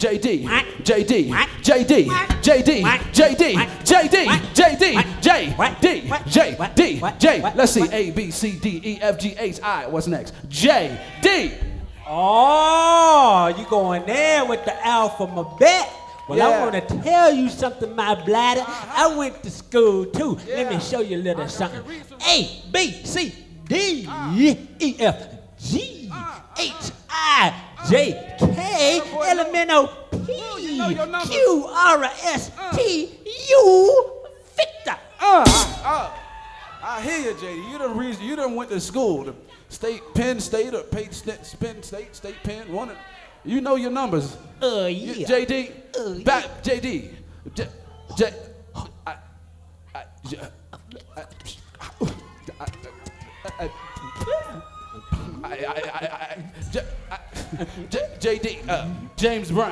JD, What? JD, What? JD, What? JD, What? JD, What? JD, What? JD, What? J, What? D, What? J, What? D, What? J. What? Let's see. What? A, B, C, D, E, F, G, H, I. What's next? J, D. Oh, you going there with the alphabet? Well, Yeah. I want to tell you something, my bladder. I went to school too. Let me show you a little something. A, B, C, D, E, F, G, H, I, J, K, L, M, N, O, P, Q, R, S, T, U, Victor. I hear you, JD. You done went to school, the Penn State or Penn State, Penn, one of, you know your numbers. Yeah. JD, back, JD, J, J, I, J, JD, James Brown.